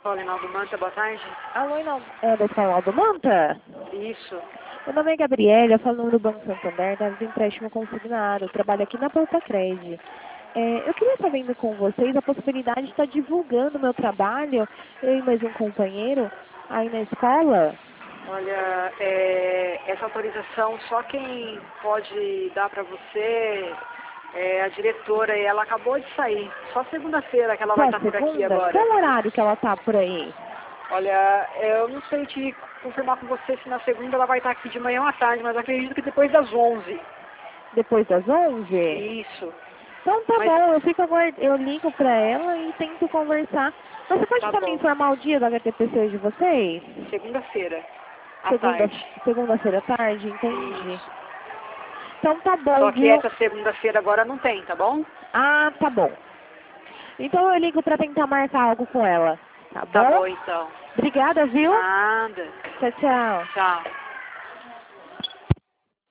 Escola Hinaldo Manta, boa tarde. Alô, é da Escola Hinaldo Manta? Isso. Meu nome é Gabriela, eu falo do Banco Santander, da Vida Empréstimo Consignado. Eu trabalho aqui na Porta Cred. Eu queria estar vendo com vocês a possibilidade de estar divulgando o meu trabalho, eu e mais um companheiro, aí na escola. Olha, essa autorização só quem pode dar para você é a diretora e ela acabou de sair. Só segunda-feira que ela vai Só estar por aqui segunda? agora. Qual horário que ela tá por aí? Olha, eu não sei te confirmar com você se na segunda ela vai estar aqui de manhã ou à tarde, mas acredito que depois das 11. Depois das 11? Isso. Então tá Mas bom, eu ligo pra ela e tento conversar. Você pode tá também bom. informar o dia da HTPC de vocês? Segunda-feira, à tarde. Segunda-feira à tarde, entendi. Isso. Então tá bom, Só que viu? essa segunda-feira agora não tem, tá bom? Ah, tá bom. Então eu ligo pra tentar marcar algo com ela. Tá Tá bom? bom então. Obrigada, viu? Nada. Tchau, tchau. Tchau.